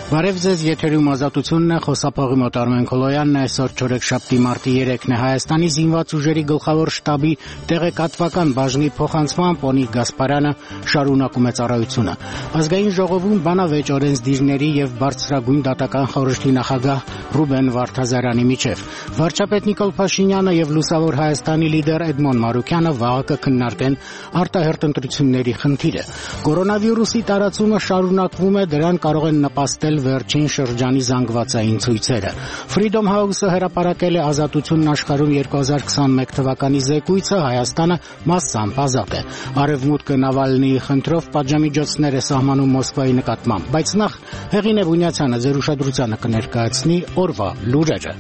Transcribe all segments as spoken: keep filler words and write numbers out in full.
Բարև ձեզ, եթերում ազատությունն է, խոսափողի մոտ Արմեն Քոլոյանն է, այսօր չորեքշաբթի մարտի երեքն է, Հայաստանի զինված ուժերի գլխավոր շտաբի տեղեկատվական բաժնի փոխանցմամբ Օնիկ Գասպարյանը շարունակում է ծառայությունը։ Ազգային ժողովում բանավեճ օրենսդիրների եւ բարձրագույն դատական խորհրդի նախագահ Ռուբեն Վարդազարյանի միջև։ Վարչապետ Նիկոլ Փաշինյանը եւ Լուսավոր Հայաստանի լիդեր Էդմոն Մարուկյանը վաղը կքննարկեն արտահերթ ընտրությունների խնդիրը։ Կորոնավիրուսի տարածումը շարունակվում է, դրան կարող են նպաստել վերջին շրջանի զանգվածային ցույցերը։ Freedom House-ը հրապարակել է Ազատությունն աշխարհում երկու հազար քսանմեկ թվականի զեկույցը, Հայաստանը մասամբ ազատ է։ Արևմուտքը Նավալնիի խնդրով պատժամիջոցներ է սահմանում Մոսկվայի նկատմամբ, բայց նախ Հեղինե Բունյացյանը ձեր ուշադրությանը կներկայացնի օրվա լուրերը։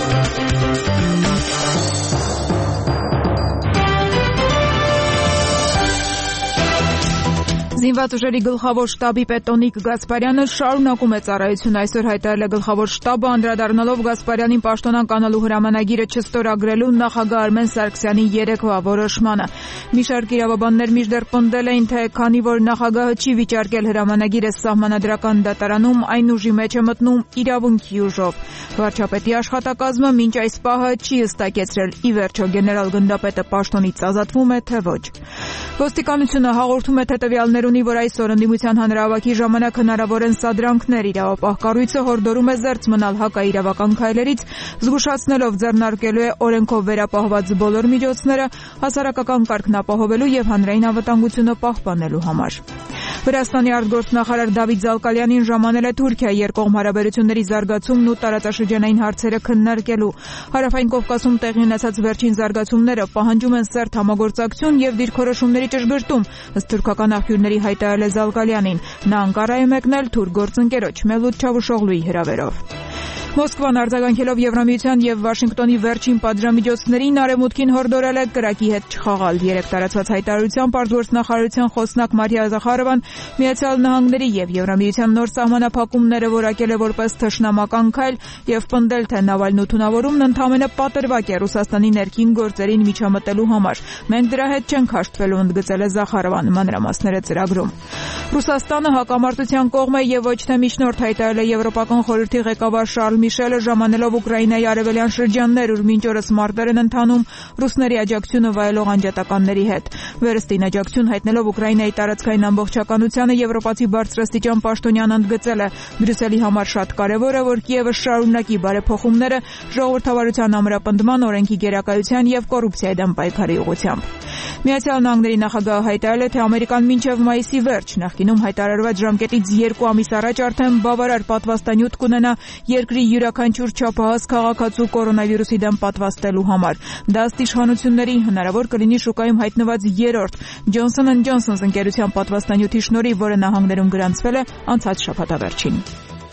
Զինված ուժերի գլխավոր շտաբի պետ Օնիկ Գասպարյանը շարունակում է ծառայություն, այսօր հայտարարել է գլխավոր շտաբը, անդրադառնալով Գասպարյանին պաշտոնանկ անելու հրամանագիրը չստորագրելու նախագահ Արմեն Սարգսյանի երեկվա որոշմանը։ Մի շարք իրավաբաններ մինչդեռ պնդել էին, թե քանի որ նախագահը չի վիճարկել հրամանագիրը սահմանադրական դատարանում, այն ուժի մեջ է մտնում իրավունքի ուժով։ Վարչապետի աշխատակազմը մինչ այս պահը չի հստակեցրել, ի վերջո գեներալ գնդապետը պաշտոնից ազատվում է, թե ոչ։ Ոստիկանությունը հաղորդում է, թե տվյալներ ունի, որ այսօր ընդդիմության հանրահավաքի ժամանակ հնարավոր են սադրանքներ, իրավապահ կառույցը հորդորում է զերծ մնալ հակաիրավական քայլերից, զգուշացնելով ձեռնարկելու է օրենքով վերապահված բոլոր միջոցները հասարակական կարգն ապահովելու եւ հանրային անվտանգությունը պահպանելու համար։ Վրաստանի արտգործնախարար Դավիթ Զալկալյանին ժամանել է Թուրքիա երկկողմ հարաբերությունների զարգացումն ու տարածաշրջանային հարցերը քննարկելու։ Հարավային Կովկասում տեղի ունեցած վերջին զարգացումները պահանջում են սերտ համագործակցություն եւ դիրքորոշումների ճշգրտում, ըստ թուրքական աղբյուրների հայտարարել է Զալկալյանին։ Նա Անկարա է մեկնել թուրք գործընկերոջ Մելութ Չավուշօղլուի հրավերով։ Մոսկվան արձագանքելով Եվրամիության եւ Վաշինգտոնի վերջին պատժամիջոցներին Արևմուտքին հորդորել է կրակի հետ չխաղալ։ Երեք տարածված հայտարարությամբ արտգործնախարարության խոսնակ Մարիա Զախարովան Միացյալ Նահանգների եւ Եվրամիության նոր սահմանափակումները որակել է որպես թշնամական քայլ եւ պնդել, թե Նավալնու թունավորումն ընդհանրապես պատրվակ է Ռուսաստանի ներքին գործերին միջամտելու համար։ Մենք դրա հետ չենք հաշտվելու, ընդգծել է Զախարովան, մանրամասները ծրագրում։ Ռուսաստանը հակամարտության կողմ է եւ ոչ թե միջնորդ, հայտարարել է Եվրոպական խորհրդի ղեկավար Շարլ Միշելը, ժամանելով Ուկրաինայի արևելյան շրջաններ, ուր մինչ օրս մարտեր են ընթանում ռուսների աջակցությունը վայելող անջատականների հետ։ Վերստին աջակցություն հայտնելով Ուկրաինայի տարածքային ամբողջականությանը եվրոպացի բարձրաստիճան պաշտոնյան ընդգծել է. Բրյուսելի համար շատ կարևոր է, որ Կիևը շարունակի բարեփոխումները ժողովրդավարության ամրապնդման, օրենքի գերակայության եւ կոռուպցիայի դեմ պայքարի ուղղությամբ։ Միացյալ Նահանգների նախագահը հայտարարել է, թե Ամերիկան մինչև մայիսի վերջ, նախկինում հայտարարված ժամկետից երկու ամիս առաջ արդեն բավարար պատվաստանյութ կունենա երկրի յուրաքանչյուր չափահաս քաղաքացու կորոնավիրուսի դեմ պատվաստելու համար։ Դա ըստ իշխանությունների հնարավոր կլինի շուկայում հայտնված երրորդ Johnson and Johnson ընկերության պատվաստանյութի շնորհիվ, որը նահանգներում գրանցվել է անցած շաբաթավերջին։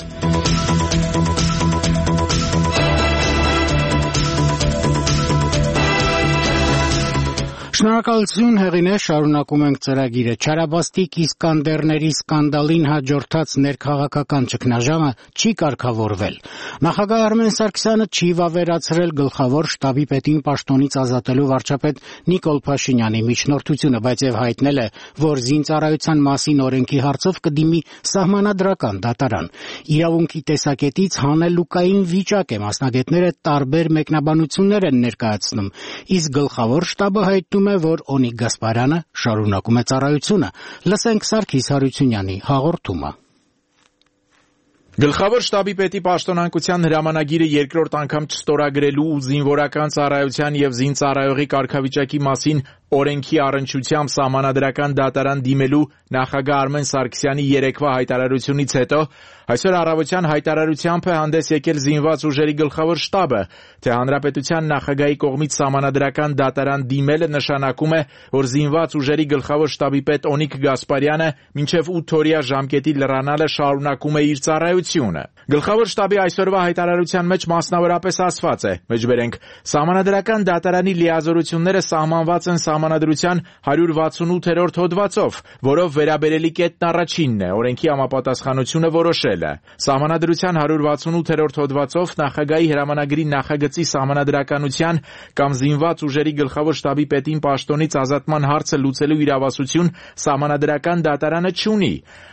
Շնորհակալություն, Հեղինե, շարունակում ենք ծրագիրը։ Չարաբաստիկ Իսկանդերների սկանդալին հաջորդած ներքաղաքական ճգնաժամը չի կարգավորվել։ Նախագահ Արմեն Սարգսյանը չի վավերացրել գլխավոր շտաբի պետին պաշտոնից ազատելու վարչապետ Նիկոլ Փաշինյանի միջնորդությունը, բայց եւ հայտնել է, որ զինծառայության մասին օրենքի հարցով կդիմի սահմանադրական դատարան։ Իրավունքի տեսակետից հանելուկային վիճակ է, մասնագետները տարբեր մեկնաբանություններ են ներկայացնում, իսկ գլխավոր շտաբը հայտնում է, որ Օնիկ Գասպարյանը շարունակում է ծառայությունը։ Լսենք Սարգիս Հարությունյանի հաղորդումը։ Գլխավոր շտաբի պետի պաշտոնանկության հրամանագիրը երկրորդ անգամ չստորագրելու ու զինվորական ծառայության եւ զինծառայողի կարգավիճակի մասին օրենքի առնչությամբ սահմանադրական դատարան դիմելու նախագահ Արմեն Սարգսյանի երեկվա հայտարարությունից հետո այսօր առավոտյան հայտարարությամբ է հանդես եկել զինված ուժերի գլխավոր շտաբը, թե հանրապետության նախագահի կողմից սահմանադրական դատարան դիմելը նշանակում է, որ զինված ուժերի գլխավոր շտաբի պետ Օնիկ Գասպարյանը մինչև ութ օրյա ժամկետի լրանալը շարունակում է իր ծառայությունը։ Գլխավոր շտաբի այսօրվա հայտարարության մեջ մասնավորապես ասված է. մեջբերենք, սահմանադրական դատարանի լիազորությունները սահմանված են Սահմանադրության հարյուր վաթսունութերորդ հոդվածով, որով վերաբերելի կետն առաջինն է, օրենքի համապատասխանությունը որոշելը։ Սահմանադրության հարյուր վաթսունութերորդ հոդվածով նախագահի հրամանագրի նախագծի սահմանադրականության կամ զինված ուժերի գլխավոր շտաբի պետին պաշտոնից ազատման հարցը լուծելու իրավասություն սահմանադրական դատարանը չունի։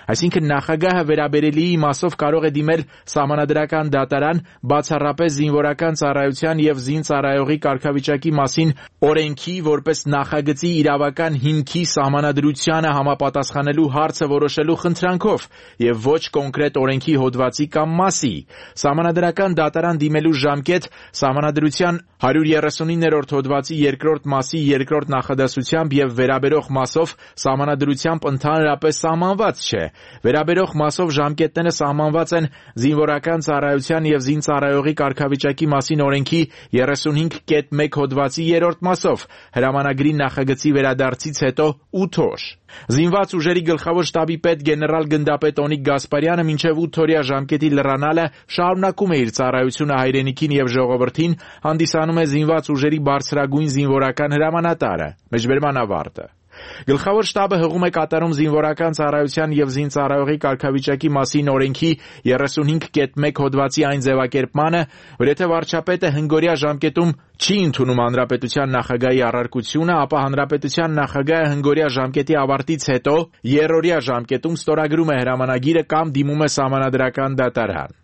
Այսինքն նախագահը վերաբերելի իմաստով կարող է դիմել Սահմանադրական դատարան բացառապես զինվորական ծառայության եւ զինծառայողի կարգավիճակի մասին օրենքի որպես նախագծի իրավական հիմքի սահմանադրությանը համապատասխանելու հարցը որոշելու խնդրանքով եւ ոչ կոնկրետ օրենքի հոդվածի կամ մասի։ Սահմանադրական դատարան դիմելու ժամկետ Սահմանադրության հարյուր երեսունիններորդ հոդվածի երկրորդ մասի երկրորդ նախադասությամբ եւ վերաբերող մասով Սահմանադրությամբ ընդհանրապես սահմանված չէ։ Վերաբերող մասով ժամկետները սահմանված են զինվորական ծառայության եւ զինծառայողի կարգավիճակի մասին օրենքի երեսունհինգ կետ մեկ հոդվածի երրորդ մասով հրամանագրի նախագծի վերադարձից հետո ութ օր։ Զինված ուժերի գլխավոր շտաբի պետ գեներալ գնդապետ Օնիկ Գասպարյանը մինչև ութ օրյա ժամկետի լրանալը շարունակում է իր ծառայությունը հայրենիքին եւ ժողովրդին, հանդիսանում է զինված ուժերի բարձրագույն զինվորական հրամանատարը։ Մեջբերման ավարտը։ Գլխավոր շտաբը հղում է կատարում զինվորական ծառայության եւ զինծառայողի կարգավիճակի մասին օրենքի երեսունհինգ կետ մեկ հոդվածի այն ձևակերպմանը, որ եթե վարչապետը հնգօրյա ժամկետում չի ընդունում հանրապետության նախագահի առարկությունը, ապա հանրապետության նախագահը հնգօրյա ժամկետի ավարտից հետո երրորդյա ժամկետում ստորագրում է հրամանագիրը կամ դիմում է Սահմանադրական դատարան։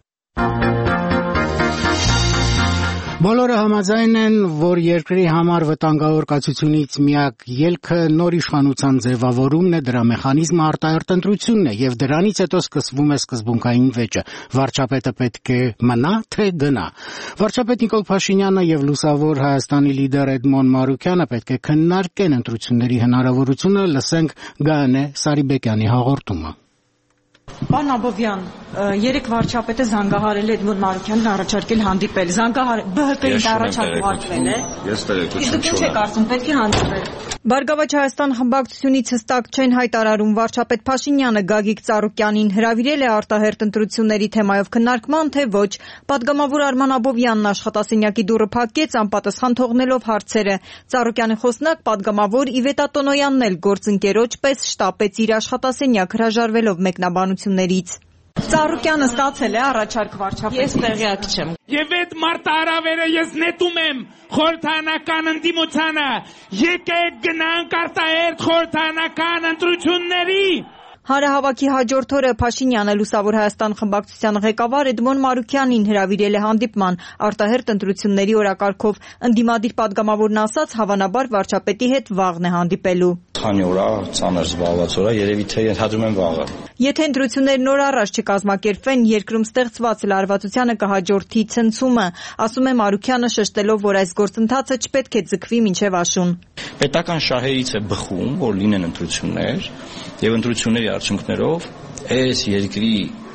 Բոլորը համաձայն են, որ երկրի համար վտանգավոր կացությունից միակ ելքը նոր իշխանության ձևավորումն է, դրա մեխանիզմը արտահերթ ընտրությունն է, եւ դրանից հետո սկսվում է սկզբունքային վեճը. վարչապետը պետք է մնա, թե գնա։ Վարչապետ Նիկոլ Փաշինյանը եւ լուսավոր Հայաստանի լիդեր Էդմոն Մարուկյանը պետք է քննարկեն ընտրությունների հնարավորությունը, լսենք Գայանե Սարիբեկյանի հաղորդումը։ Պարոն Աբովյան, երեք վարչապետը զանգահարել է Էդմոն Մարուկյանին առաջարկել հանդիպել։ Զանգահարել ԲՀԿ-ին առաջարկվել է։ Ես տեղեկություն չունեմ։ Իսկ ինչ եք կարծում, պետք է հանդիպել։ Բարգավաճ Հայաստան խմբակցությունից հստակ չեն հայտարարում վարչապետ Փաշինյանը Գագիկ Ծառուկյանին հրավիրել է արտահերթ ընտրությունների թեմայով քննարկման, թե ոչ։ Պատգամավոր Արման Աբովյանն աշխատասենյակի դուռը փակեց, անպատասխան թողնելով հարցերը։ Ծառուկյանի խոսնակ պատգամավոր Իվետա Տոնոյանն էլ գործընկերոջ պես շտապեց իր աշխատասենյակ հրաժարվելով մեկնաբանություններից։ Ծառուկյանը ստացել է առաջարկ վարչապետից։ Ես տեղյակ չեմ։ Եվ այդ մարտահրավերը ես նետում եմ խորհրդանական ընդդիմությանը։ Եկեք գնանք արտահերթ խորհրդանական ընտրությունների։ Հանրահավաքի հաջորդ օրը Փաշինյանը Լուսավոր Հայաստան խմբակցության ղեկավար Էդմոն Մարուկյանին հրավիրել է հանդիպման արտահերթ ընտրությունների օրակարգով։ Ընդդիմադիր պատգամավորն ասաց, հավանաբար վարչապետի հետ վաղն է հանդիպելու։ Քանի օր է, ծանր զբաղված օր է, երևի թե ենթադրում եմ վաղը։ Եթե ընտրություններն օր առաջ չկազմակերպվեն, երկրում ստեղծված լարվածությանը կհաջորդի ցնցումը, ասում է Մարուկյանը, շեշտելով, որ այս գործընթացը չպետք է ձգվի մինչև աշուն։ Պետական շահերից է բխում, որ լինեն ընտրություններ, եւ ընտրությունների արդյունքներով այս երկրի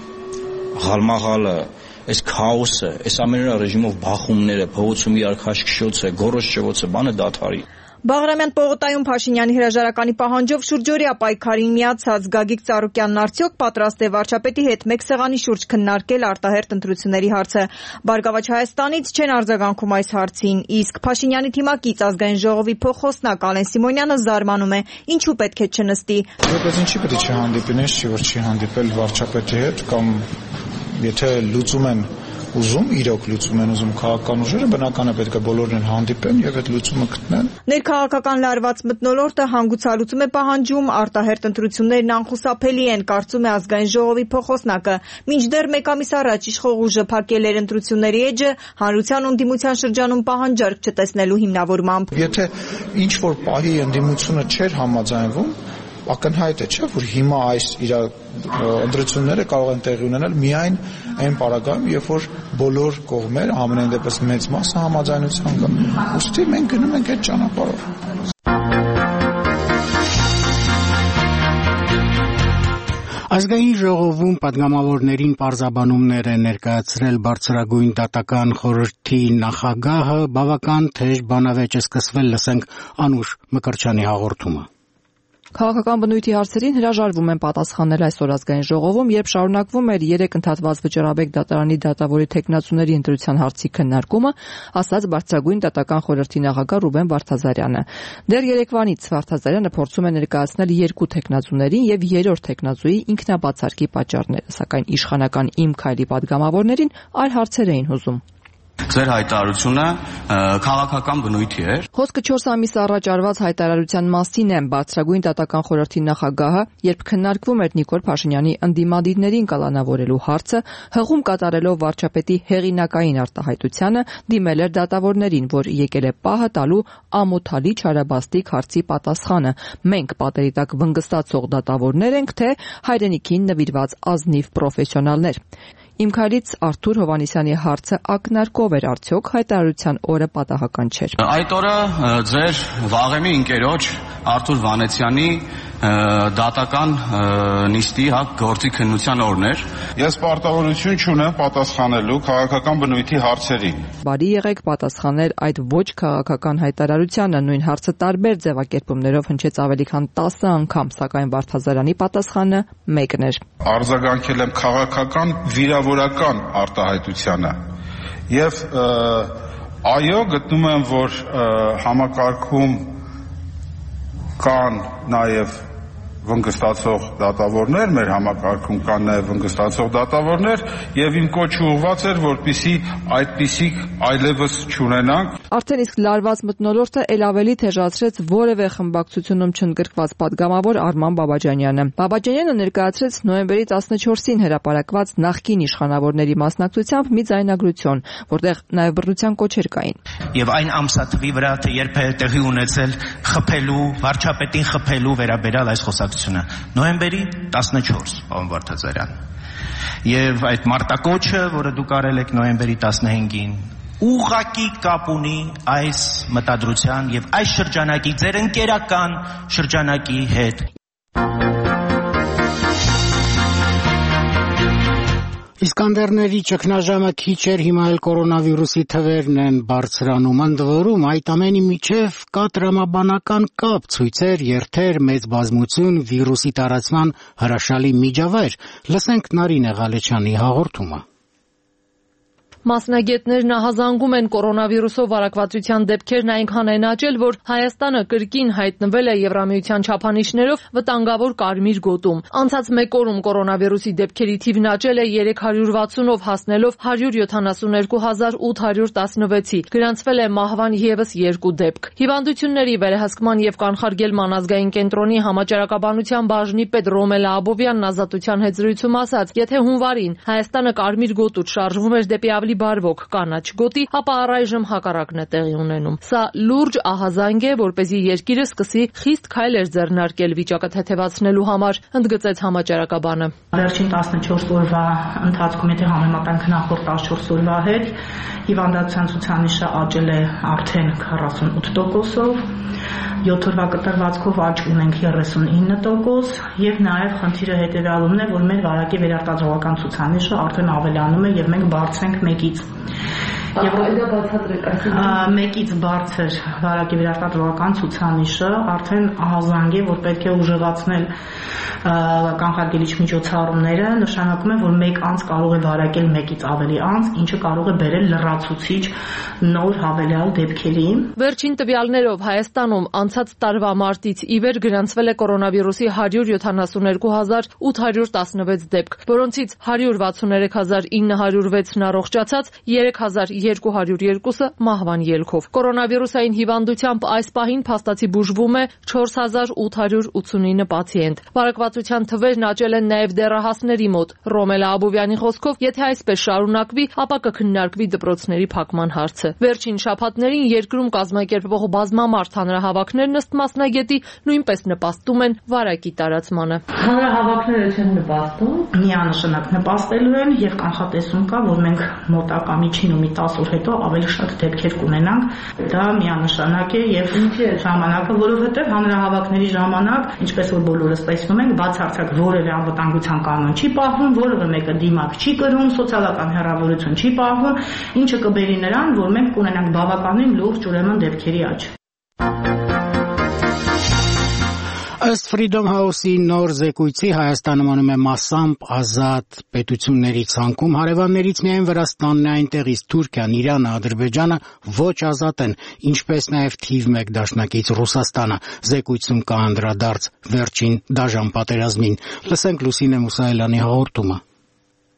ղալմաղալը, այս քաոսը, այս ամենօրյա ռեժիմով բախումները, փողոցում իարքաշքշոցը, գորոշչոցը, բանը դադարի։ Բաղրամյան պողոտայում Փաշինյանի հրաժարականի պահանջով շուրջօրյա պայքարին միացած Գագիկ Ծառուկյանն արդյոք պատրաստ է վարչապետի հետ մեկ սեղանի շուրջ քննարկել արտահերթ ընտրությունների հարցը։ Բարգավաճ Հայաստանից չեն արձագանքում այս հարցին, իսկ Փաշինյանի թիմակից Ազգային ժողովի փոխխոսնակ Ալեն Սիմոնյանը զարմանում է, ինչու պետք է չնստի։ Բայց ինչի պետք է չհանդիպեն, չի որ չի հանդիպել վարչապետի հետ կամ եթե լուծում են ուզում, իրոք լուծում են ուզում քաղաքական ուժերը, բնական է պետք է բոլորն հանդիպեն եւ այդ լուծումը գտնեն։ Ներքաղաքական լարված մթնոլորտը հանգուցալուծում է պահանջում, արտահերթ ընտրություններն անխուսափելի են, կարծում է Ազգային ժողովի փոխխոսնակը։ Մինչդեռ մեկ ամիս առաջ իշխող ուժը փակել էր ընտրությունների էջը հանրության ու ընդդիմության շրջանում պահանջարկ չտեսնելու հիմնավորմամբ։ Եթե ինչ որ պահի ընդդիմությունը չէր համաձայնվում, ակնհայտ է, չէ՞, որ հիմա այս իր ընտրությունները կարող են տեղի ունենալ միայն այն պարագայում, երբ որ բոլոր կողմերը, ամենայն դեպս մեծ մասը համաձայնության կա։ Ուստի մենք գնում ենք այդ ճանապարհով։ Ազգային ժողովում պատգամավորներին պարզաբանումներ է ներկայացրել բարձրագույն դատական խորհրդի նախագահը, բավական թեժ բանավեճ է սկսվել, լսենք Անուշ Մկրտչյանի հաղորդումը։ Քաղաքական բնույթի հարցերին հրաժարվում են պատասխանել այսօր Ազգային ժողովում, երբ շարունակվում էր երեք ընդհատված Վճռաբեկ դատարանի դատավորի թեկնածուների ընտրության հարցի քննարկումը, ասաց բարձրագույն դատական խորհրդի նախագահ Ռուբեն Վարդազարյանը։ Դեռ երեկվանից Վարդազարյանը փորձում է ներկայացնել երկու թեկնածուներին եւ երրորդ թեկնածուի ինքնաբացարկի պատճառները, սակայն իշխանական Իմ քայլի պատգամավորներին այլ հարցեր էին հուզում։ Ձեր հայտարարությունը քաղաքական բնույթի էր։ Խոսքը չորս ամիս առաջ արված հայտարարության մասին է բարձրագույն դատական խորհրդի նախագահը, երբ քննարկվում էր Նիկոլ Փաշինյանի ընդդիմադիրներին կալանավորելու հարցը, հղում կատարելով վարչապետի հեղինակային արտահայտությանը, դիմել էր դատավորներին, որ եկել է պահը տալու ամոթալի չարաբաստիկ հարցի պատասխանը։ Մենք պատերի տակ վնգստացող դատավորներ ենք, թե հայրենիքին նվիրված ազնիվ պրոֆեսիոնալներ։ Իմ քայլից Արթուր Հովհաննիսյանի հարցը ակնարկով էր, արդյոք հայտարարության օրը պատահական չէր։ Այդ օրը ձեր վաղեմի ընկերոջ Արթուր Վանեցյանի դատական նիստի հակ գործի քննության օրն էր։ Ես պարտավորություն չունեմ պատասխանելու քաղաքական բնույթի հարցերին։ Բարի եղեք պատասխանել այդ ոչ քաղաքական հայտարարությանը, նույն հարցը տարբեր ձևակերպումներով հնչեց ավելի քան տասը անգամ, սակայն Վարդազարյանի պատասխանը մեկն էր։ Արձագանքել եմ քաղաքական վիրավորական արտահայտությանը եւ այո, գտնում եմ, որ համակարգում կան նաև վնգստացող դատավորներ, մեր համակարգում կան նաև վնգստացող դատավորներ եւ իմ կոչը ուղղված էր, որպեսզի այդպիսիք այլևս չունենանք։ Արդեն իսկ լարված մթնոլորտը ել ավելի թեժացրեց որևէ խմբակցությունում չընդգրկված падգամավոր Արման Բաբաջանյանը։ Բաբաջանյանը ներկայացրեց նոյեմբերի տասնչորսին հրապարակված նախկին իշխանավորների մասնակցությամբ մի ձայնագրություն, որտեղ նաև բռնության կոչեր կային։ Եվ այն ամսաթվի վրա, թե երբ է տեղի ունեցել խփելու, վարչապետին խփելու վերաբերյալ այս խոսակցությունը, նոյեմբերի տասնչորս, պարոն Վարդազարյան։ Եվ այդ մարտակոչը, որը դուք արել եք նոյեմբերի տասնհինգին, ուղղակի կապ ունի այս մտադրության եւ այս շրջանակի ձեր ընկերական շրջանակի հետ։ Իսկանդերների ճգնաժամը քիչ էր, հիմա էլ կորոնավիրուսի թվերն են բարձրանում, ընդ որում այդ ամենի միջև կա տրամաբանական կապ, ցույցեր, երթեր, մեծ բազմություն, վիրուսի տարածման հրաշալի միջավայր։ Լսենք Նարինե Ղալեչյանի հաղորդումը։ Մասնագետներն ահազանգում են կորոնավիրուսով վարակվածության դեպքերն այնքան են աճել, որ Հայաստանը կրկին հայտնվել է Եվրամիության չափանիշներով վտանգավոր կարմիր գոտում։ Անցած մեկ օրում կորոնավիրուսի դեպքերի թիվն աճել է երեք հարյուր վաթսունով, հասնելով հարյուր յոթանասուներկու հազար ութ հարյուր տասնվեցի։ Գրանցվել է մահվան ևս երկու դեպք։ Հիվանդությունների վերահսկման եւ կանխարգելման ազգային կենտրոնի համաճարակաբանության բաժնի պետ Ռոմելա Աբովյանն ազատության հետ զրույցում ասաց, եթե հունվարին Հայաստանը կարմիր գոտուց շարժվում էր դեպի ավելի բարվոք կանաչ գոտի, ապա առայժմ հակառակն է տեղի ունենում։ Սա լուրջ ահազանգ է, որպեսզի երկիրը սկսի խիստ քայլեր ձեռնարկել վիճակը թեթևացնելու համար, ընդգծեց համաճարակաբանը։ Վերջին տասնչորս օրվա ընթացքում, եթե համեմատենք նախորդ տասնչորս օրվա հետ, հիվանդության ցուցանիշը աճել է արդեն քառասունութ տոկոսով, յոթ օրվա կտրվածքով աճ ունենք երեսունինը տոկոս, եւ նաեւ խնդիրը հետեւյալումն է, որ մեր վարակի վերարտադրողական ցուցանիշը արդեն ավելանում է եւ մենք բարձր ենք մեկից։ Եվ դա բացատրեք, այսինքն մեկից բարձր վարակի վերարտադրողական ցուցանիշը արդեն ահազանգ է, որ պետք է ուժեղացնել կանխարգելիչ միջոցառումները, նշանակում է, որ մեկ անց կարող է վարակել մեկից ավելի անց, ինչը կարող է բերել լրացուցիչ նոր հավելյալ դեպքերի։ Վերջին տվյալներով Հայաստանում անցած տարվա մարտից ի վեր գրանցվել է կորոնավիրուսի հարյուր յոթանասուներկու հազար ութ հարյուր տասնվեց դեպք, որոնցից հարյուր վաթսուներեք հազար ինը հարյուր վեցն առողջացած, երեք հազար երկու հարյուր երկուսը մահվան ելքով։ Կորոնավիրուսային հիվանդությամբ այս պահին փաստացի բուժվում է չորս հազար ութ հարյուր ութսունինը պացիենտ։ Վարակվածության թվերն աճել են նաև դեռահասների մոտ։ Ռոմելա Աբովյանի խոսքով, եթե այսպես շարունակվի, ապա կքննարկվի դպրոցների փակման հարցը։ Վերջին շաբաթներին երկրում կազմակերպվող բազմամարդ հանրահավաքներն ըստ մասնագետի նույնպես նպաստում են վարակի տարածմանը։ Հանրահավաքները չեն նպաստում, միանշանակ նպաստելու են եւ կանխատեսում կա, որ մենք մոտակա միջին ու մի տասը օր հետո ավելի շատ դեպքեր կունենանք։ Դա միանշանակ է եւ ինչի է ժամանակը, որովհետեւ հանրահավաքների ժամանակ, ինչպես որ բոլորս տեսնում ենք, բացարձակ որևէ անվտանգության կանոն չի պահվում, որևէ մեկը դիմակ չի կրում, սոցիալական հեռավորություն չի պահվում, ինչը կբերի նրան, որ մենք կունենանք բավականին լուրջ ուրեմն դեպքերի աճ։ Ըստ Freedom House-ի նոր զեկույցի Հայաստանը մնում է մասամբ ազատ պետությունների ցանկում, հարևաններից միայն Վրաստանն է, այնտեղից Թուրքիան, Իրանը, Ադրբեջանը ոչ ազատ են, ինչպես նաև թիվ մեկ դաշնակից Ռուսաստանը։ Զեկույցում կա անդրադարձ վերջին դաժան պատերազմին։ Լսենք Լուսինե Մուսայելյանի հաղորդումը։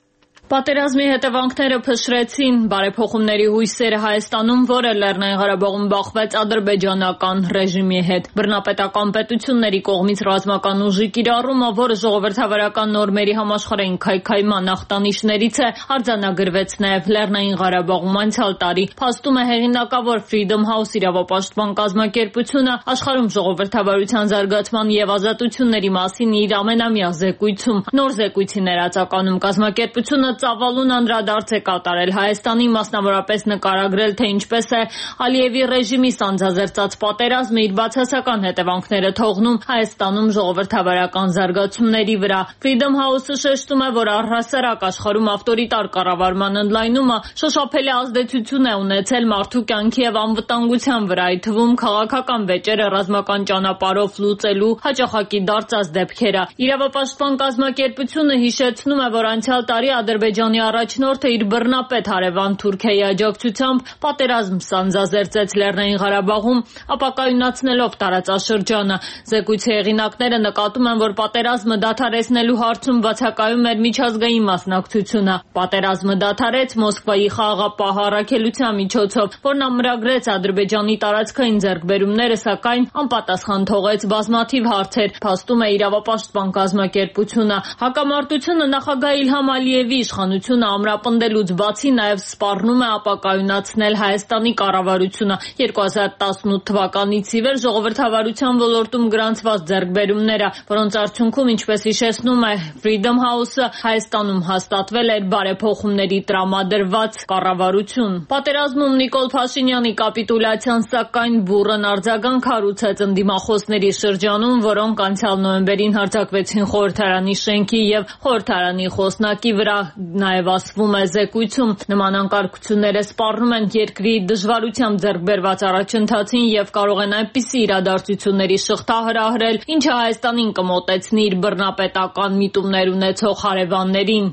Պատերազմի հետևանքները փշրեցին բարեփոխումների հույսերը Հայաստանում, որը Լեռնային Ղարաբաղում բախվեց ադրբեջանական ռեժիմի հետ։ Բռնապետական պետությունների կողմից ռազմական ուժի կիրառումը, որը ժողովրդավարական նորմերի համաշխարհային քայքայման ախտանիշներից է, արձանագրվեց նաև Լեռնային Ղարաբաղում անցյալ տարի։ Փաստում է հեղինակավոր Freedom House իրավապաշտպան կազմակերպությունը աշխարհում ժողովրդավարության զարգացման եւ ազատությունների մասին իր ամենամյա զեկույցում։ Նոր զեկույցի ներածականում կազմակերպությունը ծավալուն անդրադարձ է կատարել Հայաստանի, մասնավորապես նկարագրել, թե ինչպես է Ալիևի ռեժիմի սանձազերծած պատերազմը իր բացասական հետևանքները թողնում Հայաստանում ժողովրդավարական զարգացումների վրա։ Freedom House-ը շեշտում է, որ առհասարակ աշխարհում ավտորիտար կառավարման ընդլայնումը շոշափելի ազդեցություն է ունեցել մարդու կյանքի եւ անվտանգության վրա, այդ թվում քաղաքական վեճերը ռազմական ճանապարհով լուծելու հաճախակի դարձած դեպքերը։ Իրավապաշտպան կազմակերպությունը հիշեցնում է, որ անցյալ տարի Ադրբեջանի առաջնորդը իր բռնապետ հարևան Թուրքիայի աջակցությամբ պատերազմ սանձազերծեց Լեռնային Ղարաբաղում, ապակայունացնելով տարածաշրջանը։ Զեկույցի հեղինակները նկատում են, որ պատերազմը դադարեցնելու հարցում բացակայում էր միջազգային մասնակցությունը։ Պատերազմը դադարեց Մոսկվայի խաղաղապահ առաքելության միջոցով, որն ամրագրեց Ադրբեջանի տարածքային ձեռքբերումները, սակայն անպատասխան թողեց բազմաթիվ հարցեր, փաստում է իրավապաշտպան կազմակերպությունը։ Հակամարտությունը նախագահ Իլհամ Ալիևի իշխանությունը ամրապնդելուց բացի նաև սպառնում է ապակայունացնել Հայաստանի կառավարությունը։ երկու հազար տասնութ թվականից ի վեր ժողովրդավարության ոլորտում գրանցված ձեռքբերումները, որոնց արդյունքում, ինչպես հիշեցնում է Freedom House-ը, Հայաստանում հաստատվել էր բարեփոխումների տրամադրված կառավարություն։ Պատերազմում Նիկոլ Փաշինյանի կապիտուլյացիան, սակայն, բուռն արձագանք հարուցեց ընդդիմախոսների շրջանում, որոնք անցյալ նոյեմբերին հարձակվեցին խորհրդարանի շենքի եւ խորհրդարանի խոսնակի վրա, նաև ասվում է զեկույցում։ Նման անկարգությունները սպառնում են երկրի դժվարությամբ ձեռք բերված առաջընթացին եւ կարող են այնպիսի իրադարձությունների շղթա հրահրել, ինչը Հայաստանին կմոտեցնի իր բռնապետական միտումներ ունեցող հարևաններին։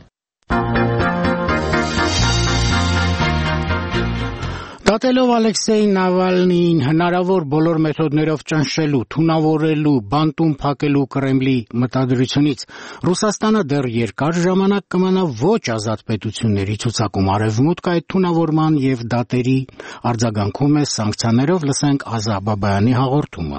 Դատելով Ալեքսեյ Նավալնիին հնարավոր բոլոր մեթոդներով ճնշելու, թունավորելու, բանտում փակելու Կրեմլի մտադրությունից, Ռուսաստանը դեռ երկար ժամանակ կմնա ոչ ազատ պետությունների ցուցակում։ Արևմուտքը այդ թունավորման եւ դատերի արձագանքում է սանկցիաներով, լսենք Ազա Բաբայանի հաղորդումը։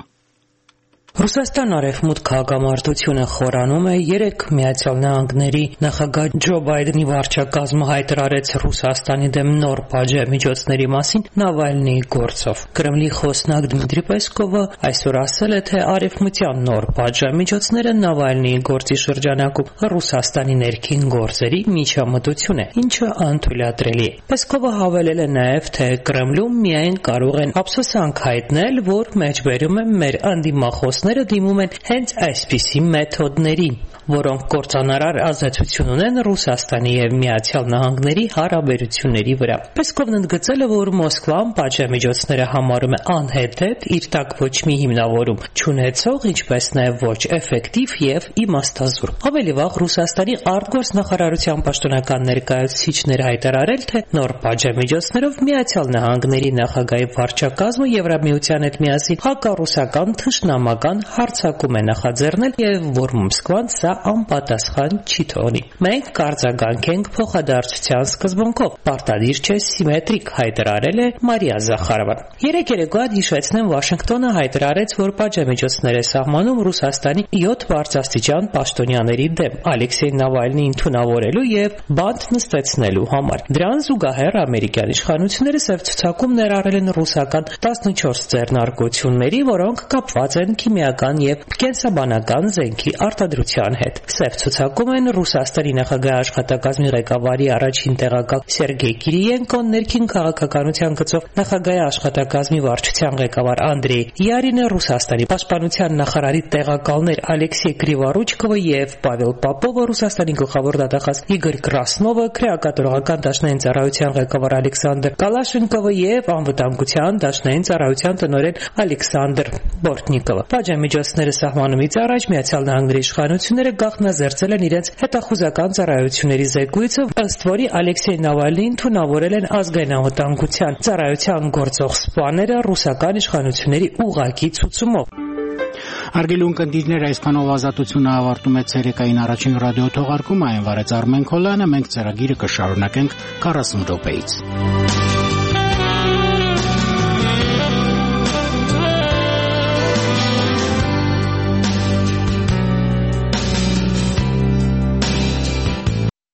Ռուսաստան-Արևմուտք հակամարտությունը խորանում է։ Երեկ Միացյալ Նահանգների նախագահ Ջո Բայդենի վարչակազմը հայտարարեց Ռուսաստանի դեմ նոր պատժամիջոցների մասին Նավալնիի գործով։ Կրեմլի խոսնակ Դմիտրի Պեսկովը այսօր ասել է, թե արևմտյան նոր պատժամիջոցները Նավալնիի գործի շրջանակում Ռուսաստանի ներքին գործերի միջամտություն է, ինչը անթույլատրելի է։ Պեսկովը հավելել է նաև, թե Կրեմլում միայն կարող են ափսոսանք հայտնել, որ մեջբերում է մեր անդիմախոս դիմում են հենց այսպիսի մեթոդների, որոնք կործանարար ազդեցություն ունեն Ռուսաստանի եւ Միացյալ Նահանգների հարաբերությունների վրա։ Պեսկովն ընդգծել է, որ Մոսկվան պատժամիջոցները համարում է անհետեթ, իր տակ ոչ մի հիմնավորում չունեցող, ինչպես նաեւ ոչ էֆեկտիվ եւ իմաստազուրկ։ Ավելի վաղ Ռուսաստանի արտգործնախարարության պաշտոնական ներկայացուցիչներ հայտարարել, թե նոր պատժամիջոցներով Միացյալ Նահանգների նախագահի վարչակազմը Եվրամիության հետ միասին հակառուսական թշնամական հարձակում է նախաձեռնել եւ որ Մոսկվան սա անպատասխան չի թողնի։ Մենք կարձագանքենք փոխադարձության սկզբունքով, պարտադիր չէ սիմետրիկ, հայտարարել է Մարիա Զախարովան։ Երեք երեկոյան հիշեցնեմ, Վաշինգտոնը հայտարարեց, որ պատժամիջոցներ է սահմանում Ռուսաստանի յոթ բարձրաստիճան պաշտոնյաների դեմ Ալեքսեյ Նավալնիին թունավորելու եւ բանտ նստեցնելու համար։ Դրան զուգահեռ ամերիկյան իշխանությունները սև ցուցակում ներառել են ռուսական տասնչորս ձեռնարկությունների, որոնք կապված են քիմիական եւ կենսաբանական զենքի արտադրության հետ։ Սև ցուցակում են Ռուսաստանի նախագահի աշխատակազմի ղեկավարի առաջին տեղակալ Սերգեյ Կիրիենկոն, ներքին քաղաքականության գծով նախագահի աշխատակազմի վարչության ղեկավար Անդրեյ Յարինը, Ռուսաստանի պաշտպանության նախարարի տեղակալներ Ալեքսեյ Կրիվարուչկովը եւ Պավել Պապովը, Ռուսաստանի գլխավոր դատախազ Իգոր Կրասնովը, քրեակատորական դաշնային ծառայության ղեկավար Ալեքսանդր Կալաշինկովը եւ անվտանգության դաշնային ծառայության տնօրեն Ալեքսանդր Բորտնիկովը։ Պատժամիջոցները սահմանումից առաջ Միացյալ Նահանգների իշխանությունները գաղտնազերծել են իրենց հետախուզական ծառայությունների զեկույցը, ըստ որի Ալեքսեյ Նավալնիին թունավորել են ազգային անվտանգության ծառայության գործող սպաները ռուսական իշխանությունների ուղղակի ցուցումով։ Հարգելի ունկնդիրներ, այսքանով ազատությունը ավարտում է ցերեկային առաջին ռադիո թողարկումը, այն վարեց Արմեն Քոլյանը, մենք ծրագիրը կշարունակենք քառասուն րոպեից։